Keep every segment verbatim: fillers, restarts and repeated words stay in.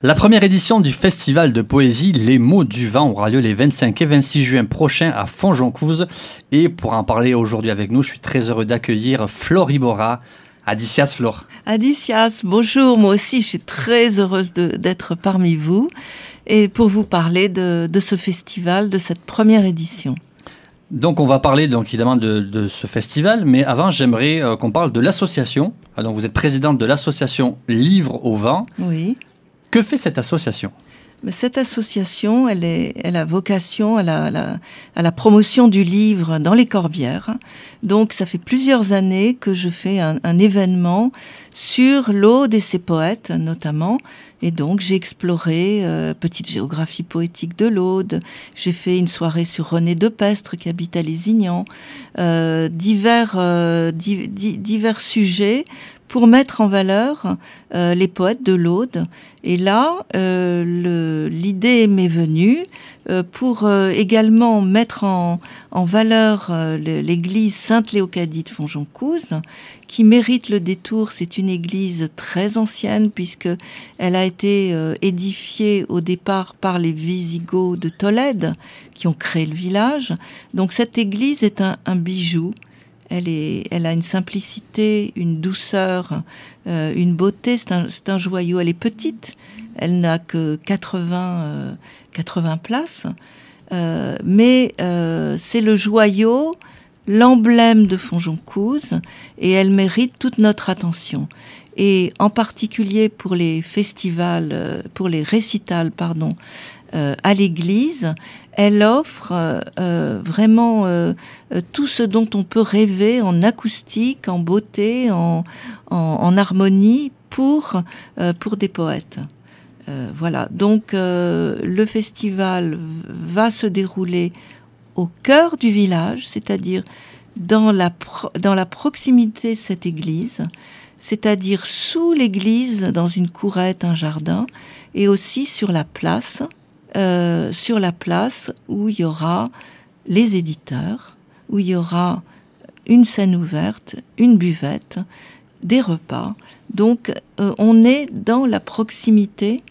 La première édition du festival de poésie Les Mots du Vent aura lieu les vingt-cinq et vingt-six juin prochains à Fonjoncouze. Et pour en parler aujourd'hui avec nous, je suis très heureux d'accueillir Flore Iborra. Adicias, Flore. Adicias, bonjour. Moi aussi, je suis très heureuse de, d'être parmi vous et pour vous parler de, de ce festival, de cette première édition. Donc, on va parler donc, évidemment de, de ce festival, mais avant, j'aimerais euh, qu'on parle de l'association. Donc, vous êtes présidente de l'association Livre au Vent. Oui. Que fait cette association ? Cette association, elle, est, elle a vocation à la, à, la, à la promotion du livre dans les Corbières. Donc, ça fait plusieurs années que je fais un, un événement sur l'Aude et ses poètes, notamment. Et donc, j'ai exploré euh, petite géographie poétique de l'Aude. J'ai fait une soirée sur René Depestre, qui habite à Lézignan. Euh, divers, euh, di, di, divers sujets pour mettre en valeur euh, les poètes de l'Aude. Et là, euh, le, l'idée m'est venue euh, pour euh, également mettre en, en valeur euh, l'église Sainte-Léocadie de Fonjoncouze, qui mérite le détour. C'est une église très ancienne, puisqu'elle a été euh, édifiée au départ par les Wisigoths de Tolède, qui ont créé le village. Donc cette église est un, un bijou. Elle, est, elle a une simplicité, une douceur, euh, une beauté. C'est un, c'est un joyau. Elle est petite. Elle n'a que quatre-vingts, euh, quatre-vingts places. Euh, mais euh, c'est le joyau, l'emblème de Fonjoncouze, et elle mérite toute notre attention. Et en particulier pour les festivals, euh, pour les récitals, pardon, euh, à l'église, elle offre euh, vraiment euh, tout ce dont on peut rêver en acoustique, en beauté, en, en, en harmonie pour, euh, pour des poètes. Euh, voilà, donc euh, le festival va se dérouler au cœur du village, c'est-à-dire dans la, pro- dans la proximité de cette église, c'est-à-dire sous l'église, dans une courette, un jardin, et aussi sur la place, Euh, sur la place où il y aura les éditeurs, où il y aura une scène ouverte, une buvette, des repas. Donc, euh, on est dans la proximité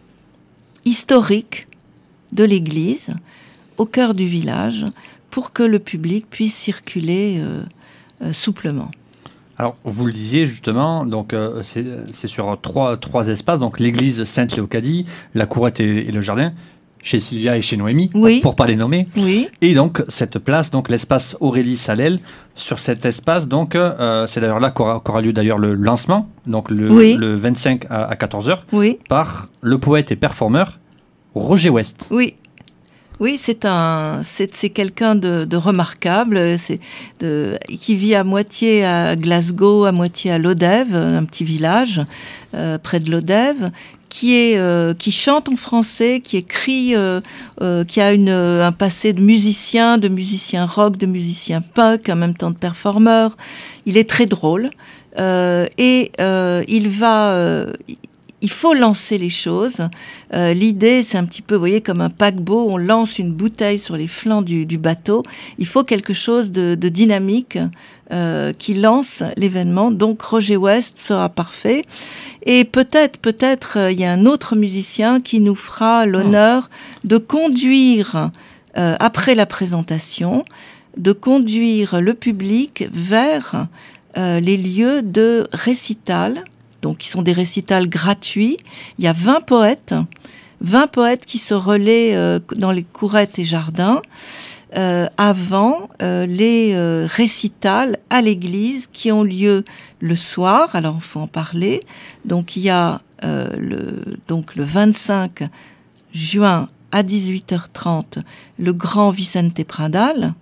historique de l'église, au cœur du village, pour que le public puisse circuler euh, euh, souplement. Alors, vous le disiez justement, donc euh, c'est, c'est sur trois, trois espaces, donc l'église Sainte-Léocadie, la courette et, et le jardin. Chez Sylvia et chez Noémie, oui. pour ne pas les nommer. Oui. Et donc, cette place, donc l'espace Aurélie Salel, sur cet espace, donc, euh, c'est d'ailleurs là qu'aura, qu'aura lieu d'ailleurs le lancement, donc le, oui. le vingt-cinq à, à quatorze heures, oui. par le poète et performeur Roger West. Oui. Oui, c'est un, c'est, c'est quelqu'un de, de remarquable, c'est de, qui vit à moitié à Glasgow, à moitié à Lodève, un petit village euh, près de Lodève, qui est, euh, qui chante en français, qui écrit, euh, euh, qui a une, un passé de musicien, de musicien rock, de musicien punk, en même temps de performeur. Il est très drôle euh, et euh, il va. Euh, Il faut lancer les choses. Euh, l'idée, c'est un petit peu, vous voyez, comme un paquebot. On lance une bouteille sur les flancs du, du bateau. Il faut quelque chose de, de dynamique euh, qui lance l'événement. Donc, Roger West sera parfait. Et peut-être, peut-être, il euh, y a un autre musicien qui nous fera l'honneur de conduire, euh, après la présentation, de conduire le public vers euh, les lieux de récital. Donc, qui sont des récitals gratuits. Il y a vingt poètes, vingt poètes qui se relaient euh, dans les courettes et jardins euh, avant euh, les euh, récitals à l'église qui ont lieu le soir. Alors, il faut en parler. Donc, il y a euh, le, donc, le vingt-cinq juin à dix-huit heures trente, le grand Vicente Pradal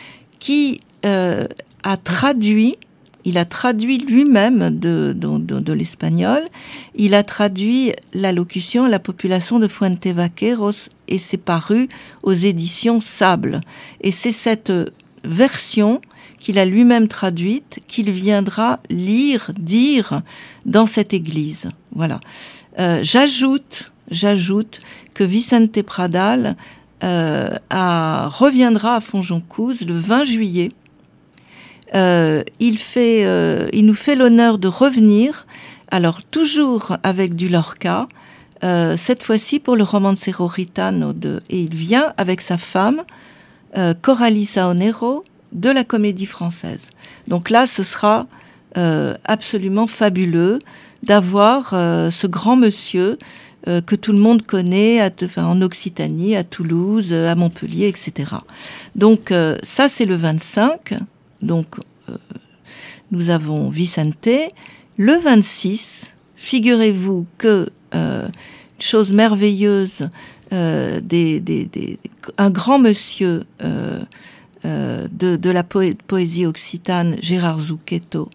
qui euh, a traduit Il a traduit lui-même de, de, de, de l'espagnol. Il a traduit l'allocution à la population de Fuentevaqueros et c'est paru aux éditions Sable. Et c'est cette version qu'il a lui-même traduite qu'il viendra lire, dire dans cette église. Voilà. Euh, j'ajoute, j'ajoute que Vicente Pradal euh, a, reviendra à Fonjoncouze le vingt juillet. Euh, il, fait, euh, il nous fait l'honneur de revenir, alors toujours avec du Lorca, euh, cette fois-ci pour le Romancero Gitano de, et il vient avec sa femme, euh, Coralie Saonero, de la Comédie Française. Donc là, ce sera euh, absolument fabuleux d'avoir euh, ce grand monsieur euh, que tout le monde connaît à, enfin, en Occitanie, à Toulouse, à Montpellier, et cetera. Donc euh, ça, c'est le vingt-cinq. Donc euh, nous avons Vicente. Le vingt-six, figurez-vous que euh, chose merveilleuse, euh, des, des, des, un grand monsieur euh, euh, de, de la poé- poésie occitane, Gérard Zucchetto,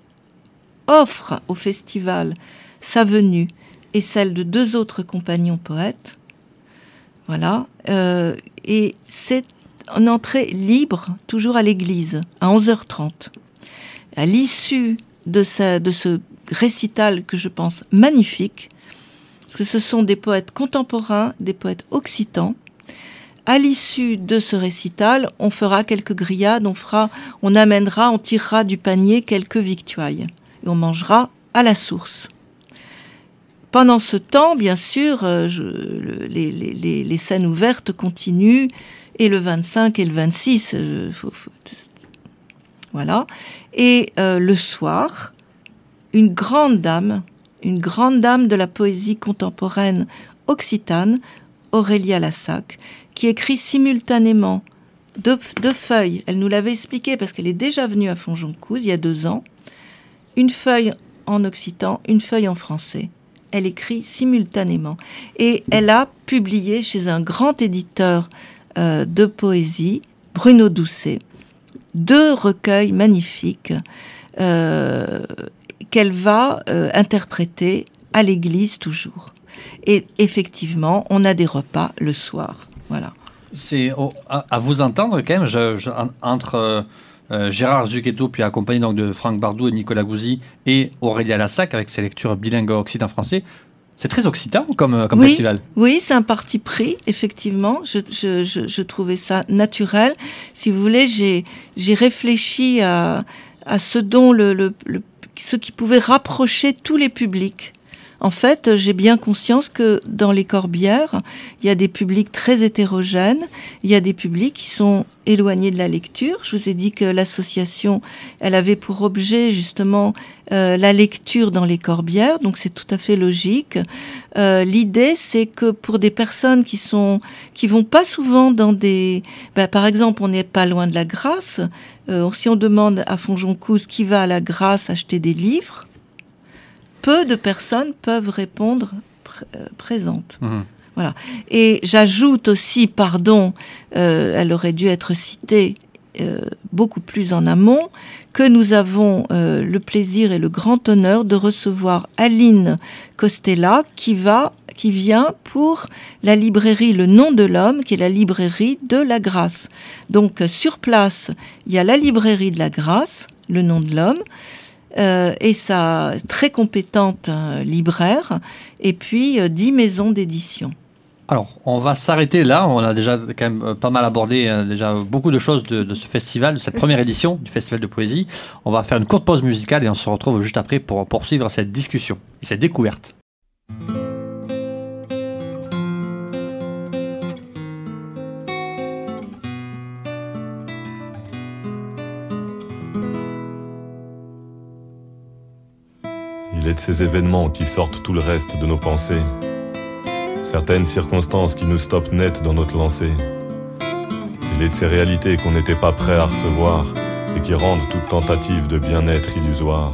offre au festival sa venue et celle de deux autres compagnons poètes. Voilà. Euh, et c'est en entrée libre, toujours à l'église, à onze heures trente. À l'issue de, sa, de ce récital que je pense magnifique, parce que ce sont des poètes contemporains, des poètes occitans, à l'issue de ce récital, on fera quelques grillades, on, fera, on amènera, on tirera du panier quelques victuailles. Et on mangera à la source. Pendant ce temps, bien sûr, euh, je, le, les, les, les scènes ouvertes continuent, et le vingt-cinq et le vingt-six, euh, faut, faut, voilà. Et euh, le soir, une grande dame, une grande dame de la poésie contemporaine occitane, Aurélia Lassac, qui écrit simultanément deux, deux feuilles. Elle nous l'avait expliqué parce qu'elle est déjà venue à Fonjoncouze il y a deux ans. Une feuille en occitan, une feuille en français. Elle écrit simultanément. Et elle a publié chez un grand éditeur euh, de poésie, Bruno Doucet, deux recueils magnifiques euh, qu'elle va euh, interpréter à l'église toujours. Et effectivement, on a des repas le soir. Voilà. C'est oh, à, à vous entendre quand même, je, je, entre... Euh, Gérard Zucchetto, puis accompagné donc de Franck Bardou et Nicolas Gouzy et Aurélia Lassac avec ses lectures bilingues occitan-français. C'est très occitan comme, comme oui, festival. Oui, c'est un parti pris, effectivement. Je, je, je, je trouvais ça naturel. Si vous voulez, j'ai, j'ai réfléchi à, à ce dont le, le, le, ce qui pouvait rapprocher tous les publics. En fait, j'ai bien conscience que dans les Corbières, il y a des publics très hétérogènes, il y a des publics qui sont éloignés de la lecture. Je vous ai dit que l'association, elle avait pour objet justement euh, la lecture dans les Corbières, donc c'est tout à fait logique. Euh, l'idée, c'est que pour des personnes qui sont, qui vont pas souvent dans des, ben, par exemple, on n'est pas loin de la Grâce. Euh, si on demande à Fonjoncouze qui va à la Grâce acheter des livres, peu de personnes peuvent répondre pr- euh, présentes. Mmh. Voilà. Et j'ajoute aussi, pardon, euh, elle aurait dû être citée euh, beaucoup plus en amont, que nous avons euh, le plaisir et le grand honneur de recevoir Aline Costella qui va, qui vient pour la librairie Le Nom de l'Homme, qui est la librairie de la Grâce. Donc sur place, il y a la librairie de la Grâce, Le Nom de l'Homme. Euh, et sa très compétente euh, libraire, et puis euh, dix maisons d'édition. Alors, on va s'arrêter là. On a déjà quand même euh, pas mal abordé euh, déjà beaucoup de choses de, de ce festival, de cette première édition du Festival de Poésie. On va faire une courte pause musicale et on se retrouve juste après pour poursuivre cette discussion et cette découverte. Il est de ces événements qui sortent tout le reste de nos pensées. Certaines circonstances qui nous stoppent net dans notre lancée. Il est de ces réalités qu'on n'était pas prêt à recevoir et qui rendent toute tentative de bien-être illusoire.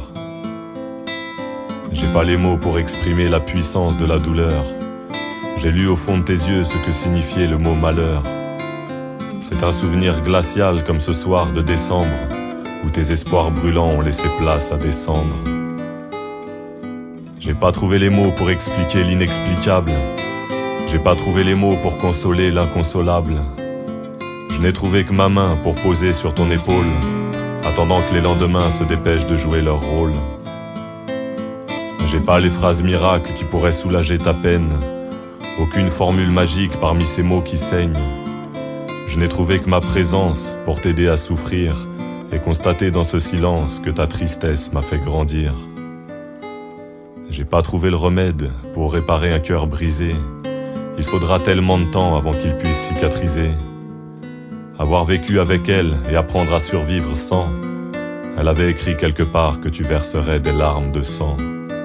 J'ai pas les mots pour exprimer la puissance de la douleur. J'ai lu au fond de tes yeux ce que signifiait le mot malheur. C'est un souvenir glacial comme ce soir de décembre où tes espoirs brûlants ont laissé place à des cendres. J'ai pas trouvé les mots pour expliquer l'inexplicable. J'ai pas trouvé les mots pour consoler l'inconsolable. Je n'ai trouvé que ma main pour poser sur ton épaule, attendant que les lendemains se dépêchent de jouer leur rôle. J'ai pas les phrases miracles qui pourraient soulager ta peine, aucune formule magique parmi ces mots qui saignent. Je n'ai trouvé que ma présence pour t'aider à souffrir et constater dans ce silence que ta tristesse m'a fait grandir. J'ai pas trouvé le remède pour réparer un cœur brisé. Il faudra tellement de temps avant qu'il puisse cicatriser. Avoir vécu avec elle et apprendre à survivre sans. Elle avait écrit quelque part que tu verserais des larmes de sang.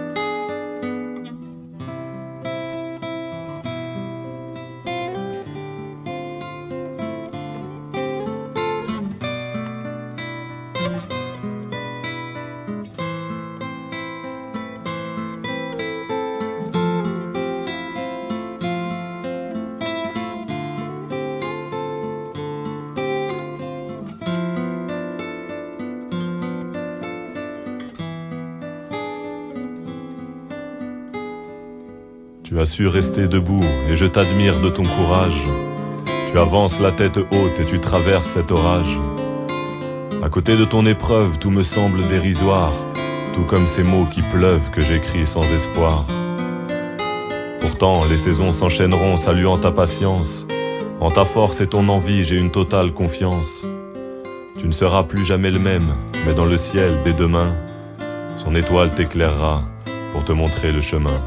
Tu as su rester debout et je t'admire de ton courage. Tu avances la tête haute et tu traverses cet orage. À côté de ton épreuve, tout me semble dérisoire, tout comme ces mots qui pleuvent que j'écris sans espoir. Pourtant, les saisons s'enchaîneront saluant ta patience. En ta force et ton envie, j'ai une totale confiance. Tu ne seras plus jamais le même, mais dans le ciel, dès demain, son étoile t'éclairera pour te montrer le chemin.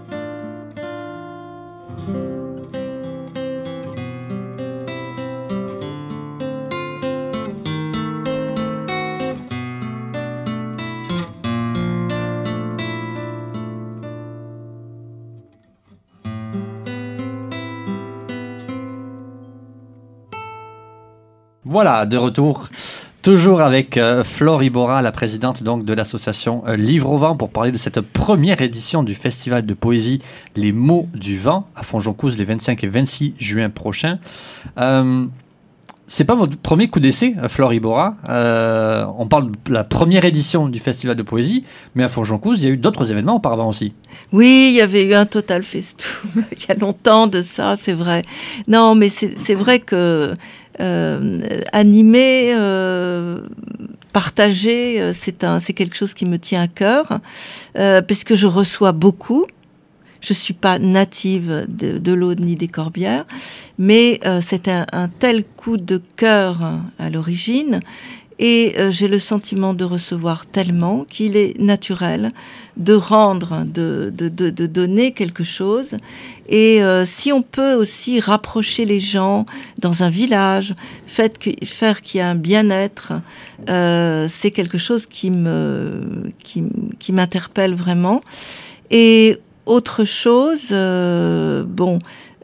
Voilà, de retour, toujours avec euh, Flore Iborra, la présidente donc, de l'association euh, Livre au vent, pour parler de cette première édition du festival de poésie Les mots du vent à Fonjoncouze les vingt-cinq et vingt-six juin prochains. Euh, c'est pas votre premier coup d'essai, Flore Iborra. Euh, on parle de la première édition du festival de poésie, mais à Fonjoncouze, il y a eu d'autres événements auparavant aussi. Oui, il y avait eu un Total Festoum il y a longtemps de ça, c'est vrai. Non, mais c'est, c'est vrai que Euh, animer, euh, partager, euh, c'est un, c'est quelque chose qui me tient à cœur, euh, parce que je reçois beaucoup. Je suis pas native de, de l'Aude ni des Corbières, mais euh, c'est un, un tel coup de cœur à l'origine. Et euh, j'ai le sentiment de recevoir tellement qu'il est naturel de rendre, de, de, de, de donner quelque chose. Et euh, si on peut aussi rapprocher les gens dans un village, fait que, faire qu'il y a un bien-être, euh, c'est quelque chose qui me, qui, qui m'interpelle vraiment. Et autre chose, euh, bon...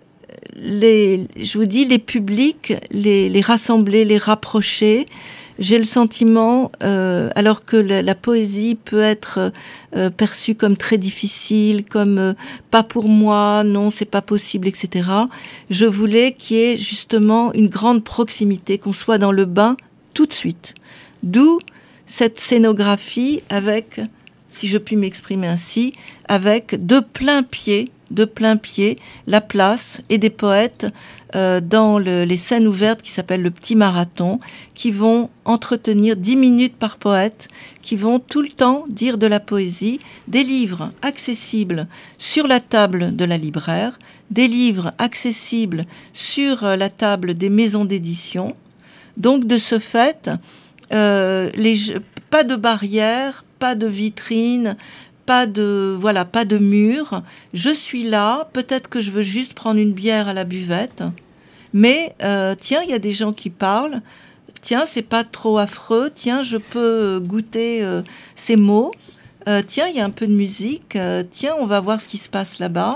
Les, je vous dis, les publics, les, les rassembler, les rapprocher. J'ai le sentiment, euh, alors que la, la poésie peut être euh, perçue comme très difficile, comme euh, pas pour moi, non, c'est pas possible, et cetera. Je voulais qu'il y ait justement une grande proximité, qu'on soit dans le bain tout de suite. D'où cette scénographie avec, si je puis m'exprimer ainsi, avec de plein pied, de plein pied, la place et des poètes euh, dans le, les scènes ouvertes qui s'appellent le Petit Marathon, qui vont entretenir dix minutes par poète, qui vont tout le temps dire de la poésie, des livres accessibles sur la table de la libraire, des livres accessibles sur la table des maisons d'édition. Donc de ce fait, euh, les, pas de barrières, pas de vitrines, pas de, voilà, pas de mur. Je suis là, peut-être que je veux juste prendre une bière à la buvette, mais euh, tiens, il y a des gens qui parlent, tiens, c'est pas trop affreux, tiens, je peux goûter euh, ces mots, euh, tiens, il y a un peu de musique, euh, tiens, on va voir ce qui se passe là-bas.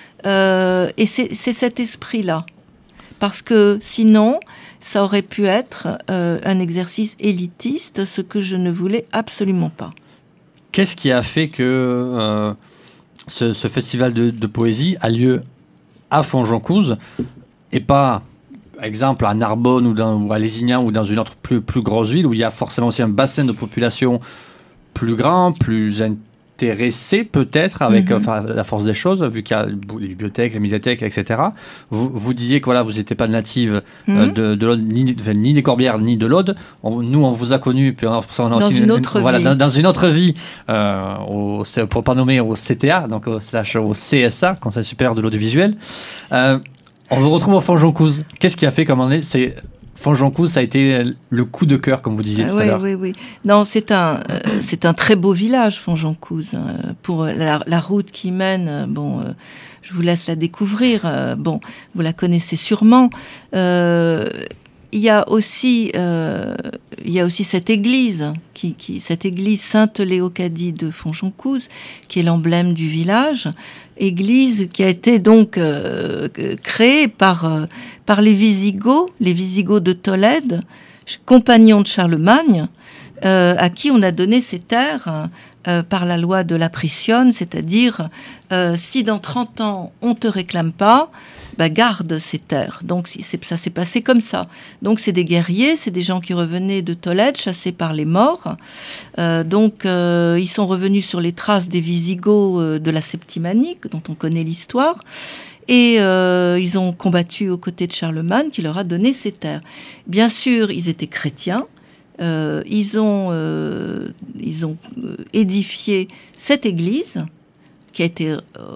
Euh, et c'est, c'est cet esprit-là. Parce que sinon, ça aurait pu être euh, un exercice élitiste, ce que je ne voulais absolument pas. Qu'est-ce qui a fait que euh, ce, ce festival de, de poésie a lieu à Fonjoncouze et pas, par exemple, à Narbonne ou, dans, ou à Lézignan ou dans une autre plus, plus grosse ville où il y a forcément aussi un bassin de population plus grand, plus intéressé peut-être avec mm-hmm. enfin, la force des choses, vu qu'il y a les bibliothèques, les médiathèques, et cetera. Vous, vous disiez que voilà, vous n'étiez pas native mm-hmm. euh, de, de l'Aude, ni, enfin, ni des Corbières, ni de l'Aude. On, nous, on vous a connus, puis on a, on a dans aussi une, une autre une, voilà, vie. Dans, dans une autre vie, euh, au, pour ne pas nommer au C T A, donc au, au C S A, Conseil supérieur de l'audiovisuel. Euh, on vous retrouve au Fonjoncouze. Qu'est-ce qui a fait comme on est c'est Fonjoncouze, ça a été le coup de cœur, comme vous disiez tout oui, à l'heure. Oui, oui, non, c'est un, euh, c'est un très beau village, Fonjoncouze. Euh, pour la, la route qui mène, euh, bon, euh, je vous laisse la découvrir. Euh, bon, vous la connaissez sûrement. Euh, il y a aussi, euh, il y a aussi cette église, qui, qui, cette église Sainte-Léocadie de Fonjoncouze, qui est l'emblème du village. Église qui a été donc euh, créée par, euh, par les Visigoths, les Visigoths de Tolède, compagnons de Charlemagne, euh, à qui on a donné ces terres euh, par la loi de l'Apricione, c'est-à-dire euh, si dans trente ans on ne te réclame pas, bah, garde ces terres. Donc c'est, ça s'est passé comme ça. Donc c'est des guerriers, c'est des gens qui revenaient de Tolède, chassés par les morts. Euh, donc euh, ils sont revenus sur les traces des Visigoths euh, de la Septimanie, dont on connaît l'histoire. Et euh, ils ont combattu aux côtés de Charlemagne, qui leur a donné ces terres. Bien sûr, ils étaient chrétiens. Euh, ils ont, euh, ils ont édifié cette église, qui a été euh,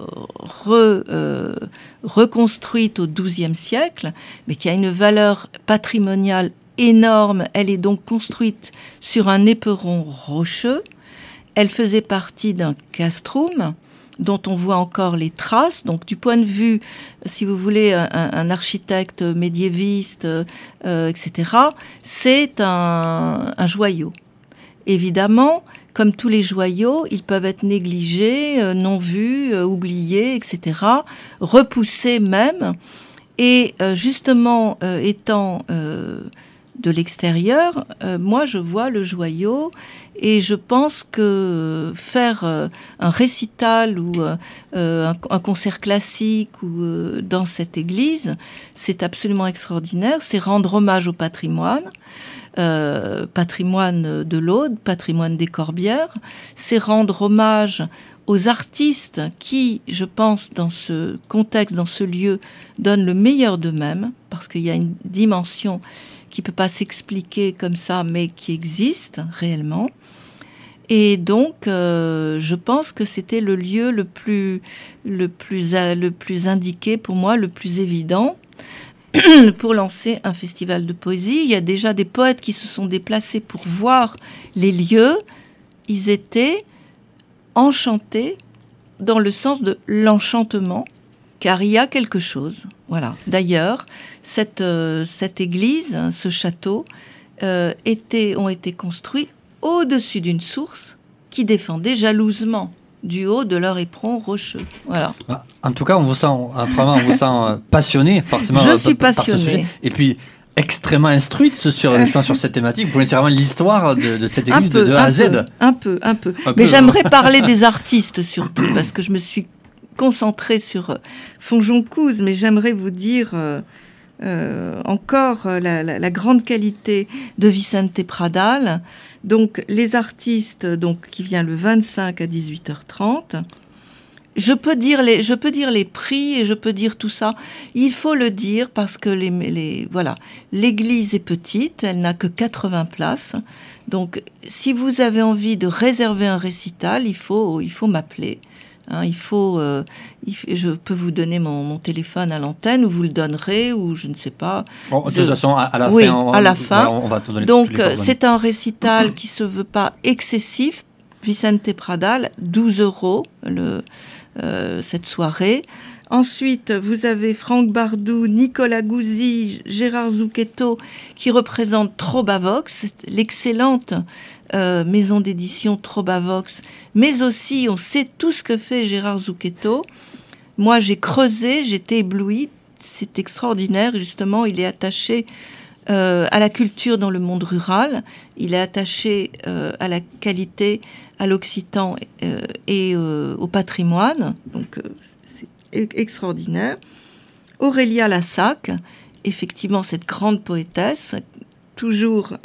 re, euh, reconstruite au douzième siècle, mais qui a une valeur patrimoniale énorme. Elle est donc construite sur un éperon rocheux. Elle faisait partie d'un castrum, dont on voit encore les traces. Donc, du point de vue, si vous voulez, un, un architecte médiéviste, euh, et cetera, c'est un, un joyau. Évidemment, comme tous les joyaux, ils peuvent être négligés, euh, non vus, euh, oubliés, et cetera, repoussés même. Et euh, justement, euh, étant euh, de l'extérieur, euh, moi, je vois le joyau et je pense que faire euh, un récital ou euh, un, un concert classique ou euh, dans cette église, c'est absolument extraordinaire. C'est rendre hommage au patrimoine. Euh, patrimoine de l'Aude, patrimoine des Corbières, c'est rendre hommage aux artistes qui, je pense, dans ce contexte, dans ce lieu, donnent le meilleur d'eux-mêmes, parce qu'il y a une dimension qui ne peut pas s'expliquer comme ça, mais qui existe réellement. Et donc, euh, je pense que c'était le lieu le plus, le plus, le plus indiqué pour moi, le plus évident, pour lancer un festival de poésie. Il y a déjà des poètes qui se sont déplacés pour voir les lieux. Ils étaient enchantés dans le sens de l'enchantement, car il y a quelque chose. Voilà. D'ailleurs, cette, euh, cette église, ce château, euh, était, ont été construits au-dessus d'une source qui défendait jalousement du haut de leur éperon rocheux. Voilà. En tout cas, on vous sent, vraiment, on vous sent passionné, forcément. Je par, suis passionnée. Et puis, extrêmement instruite sur, sur, sur cette thématique. Vous connaissez vraiment l'histoire de, de cette église peu, de, de A à Z. Peu, un peu, un peu. Un Mais peu, j'aimerais parler des artistes surtout, parce que je me suis concentrée sur Fonjoncouze, mais j'aimerais vous dire euh, euh, encore la, la, la grande qualité de Vicente Pradal. Donc, les artistes donc, qui viennent le vingt-cinq à dix-huit heures trente. Je peux dire les, je peux dire les prix et je peux dire tout ça. Il faut le dire parce que les, les, voilà, l'église est petite, elle n'a que quatre-vingts places. Donc, si vous avez envie de réserver un récital, il faut, il faut m'appeler. Hein, il faut, euh, il, je peux vous donner mon, mon téléphone à l'antenne ou vous le donnerez ou je ne sais pas. Bon, de je... toute façon, à, à la oui, fin, on, à la fin. On va te donner Donc, toutes les c'est un récital qui se veut pas excessif. Vicente Pradal, douze euros le, euh, cette soirée. Ensuite, vous avez Franck Bardou, Nicolas Gouzy, Gérard Zucchetto qui représentent Trobavox, l'excellente euh, maison d'édition Trobavox, mais aussi on sait tout ce que fait Gérard Zucchetto. Moi, j'ai creusé, j'étais éblouie, c'est extraordinaire. Justement, il est attaché euh, à la culture dans le monde rural, il est attaché euh, à la qualité, à l'occitan euh, et euh, au patrimoine. Donc, euh, extraordinaire. Aurélia Lassac, effectivement cette grande poétesse, toujours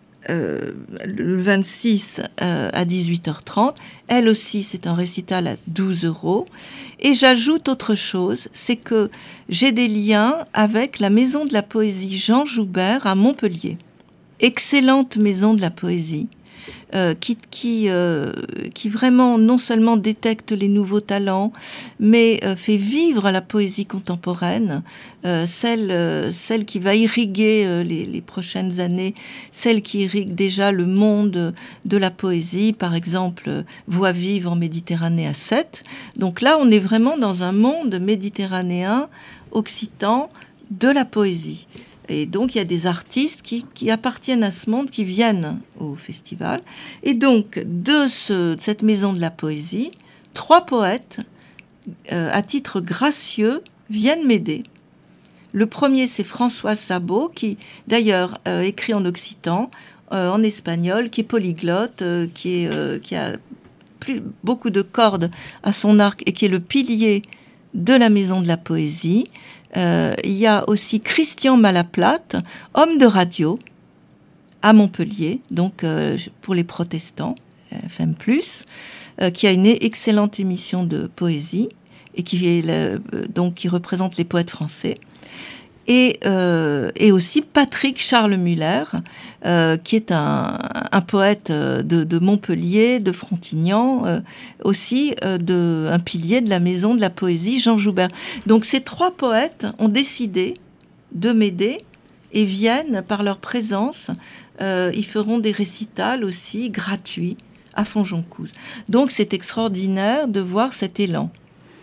euh, le vingt-six euh, à dix-huit heures trente. Elle aussi, c'est un récital à douze euros. Et j'ajoute autre chose, c'est que j'ai des liens avec la Maison de la Poésie Jean Joubert à Montpellier. Excellente maison de la poésie, euh, qui, qui, euh, qui vraiment non seulement détecte les nouveaux talents, mais euh, fait vivre la poésie contemporaine, euh, celle, euh, celle qui va irriguer euh, les, les prochaines années, celle qui irrigue déjà le monde de la poésie, par exemple euh, Voix vive en Méditerranée à Sète. Donc là, on est vraiment dans un monde méditerranéen, occitan, de la poésie. Et donc, il y a des artistes qui, qui appartiennent à ce monde, qui viennent au festival. Et donc, de, ce, de cette maison de la poésie, trois poètes, euh, à titre gracieux, viennent m'aider. Le premier, c'est François Sabot, qui, d'ailleurs, euh, écrit en occitan, euh, en espagnol, qui est polyglotte, euh, qui, est, euh, qui a plus, beaucoup de cordes à son arc et qui est le pilier de la maison de la poésie. Euh, il y a aussi Christian Malaplate, homme de radio à Montpellier, donc euh, pour les protestants, F M plus, euh, qui a une excellente émission de poésie et qui, est le, donc, qui représente les poètes français. Et, euh, et aussi Patrick Charles Muller, euh, qui est un, un poète de, de Montpellier, de Frontignan, euh, aussi euh, de, un pilier de la maison de la poésie, Jean Joubert. Donc ces trois poètes ont décidé de m'aider et viennent par leur présence. Euh, ils feront des récitals aussi gratuits à Fonjoncouze. Donc c'est extraordinaire de voir cet élan.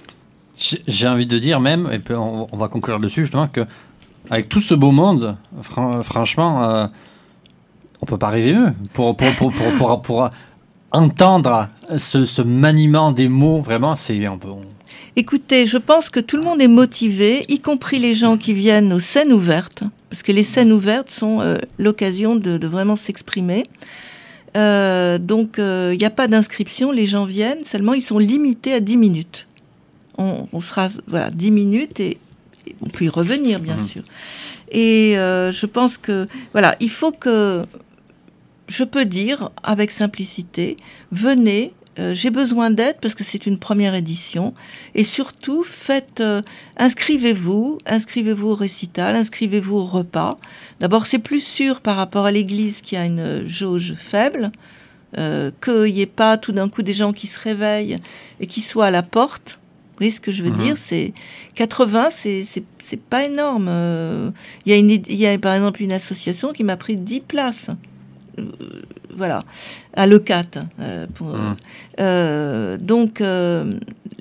J'ai envie de dire même, et puis on, on va conclure dessus justement, que avec tout ce beau monde, fran- franchement, euh, on peut pas rêver mieux pour, pour, pour, pour, pour, pour, pour entendre ce, ce maniement des mots. Vraiment, c'est un peu... On... Écoutez, je pense que tout le monde est motivé, y compris les gens qui viennent aux scènes ouvertes, parce que les scènes ouvertes sont euh, l'occasion de, de vraiment s'exprimer. Euh, donc, il euh, n'y a pas d'inscription, les gens viennent, seulement ils sont limités à dix minutes. On, on sera, voilà, dix minutes et on peut y revenir, bien mmh. sûr. Et euh, je pense que, voilà, il faut que, je peux dire, avec simplicité, venez, euh, j'ai besoin d'aide parce que c'est une première édition. Et surtout, faites, euh, inscrivez-vous, inscrivez-vous au récital, inscrivez-vous au repas. D'abord, c'est plus sûr par rapport à l'église qui a une jauge faible, euh, qu'il n'y ait pas tout d'un coup des gens qui se réveillent et qui soient à la porte. Vous voyez ce que je veux mmh. dire, c'est quatre-vingts, c'est, c'est, c'est pas énorme. Il euh, y a une, il y a par exemple une association qui m'a pris dix places, euh, voilà, à Leucat. Euh, pour, mmh. euh, donc, euh,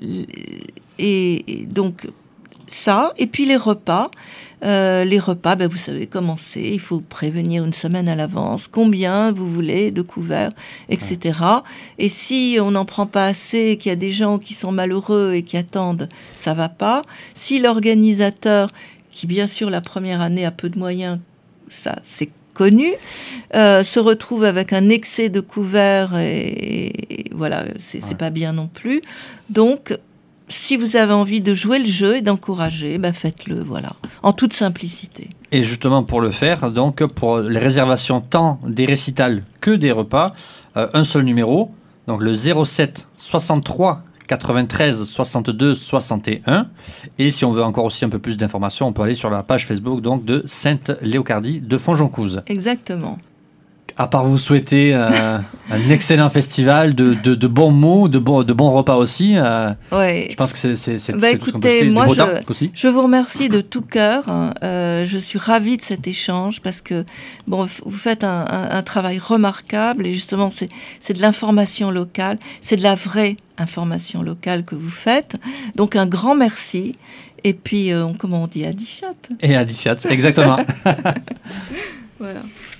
et, et donc ça, et puis les repas. Euh, les repas, ben vous savez comment c'est, il faut prévenir une semaine à l'avance, combien vous voulez de couverts, et cetera. Et si on n'en prend pas assez, qu'il y a des gens qui sont malheureux et qui attendent, ça va pas. Si l'organisateur, qui bien sûr la première année a peu de moyens, ça c'est connu, euh, se retrouve avec un excès de couverts, et, et voilà, c'est, c'est pas bien non plus. Donc, si vous avez envie de jouer le jeu et d'encourager, ben faites-le, voilà, en toute simplicité. Et justement, pour le faire, donc, pour les réservations tant des récitals que des repas, euh, un seul numéro, donc le zéro sept soixante-trois quatre-vingt-treize soixante-deux soixante et un. Et si on veut encore aussi un peu plus d'informations, on peut aller sur la page Facebook donc, de Sainte-Léocardie de Fonjoncouze. Exactement. À part vous souhaiter euh, un excellent festival, de, de, de bons mots, de bons, de bons repas aussi. Euh, ouais. Je pense que c'est, c'est, c'est, bah c'est écoutez, tout ce qu'on peut faire. Moi, du beau je, temps aussi. Je vous remercie de tout cœur. Euh, je suis ravie de cet échange parce que bon, vous faites un, un, un travail remarquable et justement, c'est, c'est de l'information locale, c'est de la vraie information locale que vous faites. Donc, un grand merci. Et puis, euh, comment on dit, Adichat. Et Adichat, exactement. Voilà.